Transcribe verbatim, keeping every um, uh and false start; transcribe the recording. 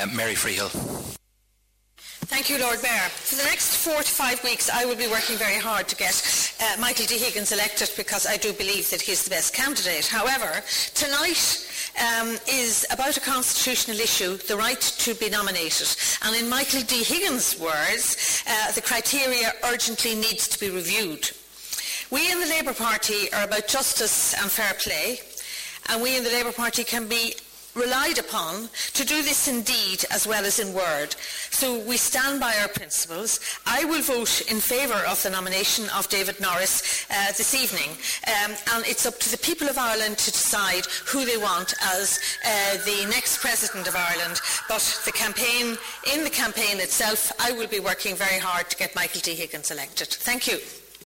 uh, Mary Freehill. Thank you, Lord Mayor. For the next four to five weeks, I will be working very hard to get uh, Michael D. Higgins elected, because I do believe that he's the best candidate. However, tonight um, is about a constitutional issue, the right to be nominated. And in Michael D. Higgins' words, uh, the criteria urgently needs to be reviewed. We in the Labour Party are about justice and fair play, and we in the Labour Party can be relied upon to do this in deed as well as in word. So we stand by our principles. I will vote in favour of the nomination of David Norris uh, this evening, um, and it's up to the people of Ireland to decide who they want as uh, the next President of Ireland. But the campaign, in the campaign itself, I will be working very hard to get Michael D. Higgins elected. Thank you.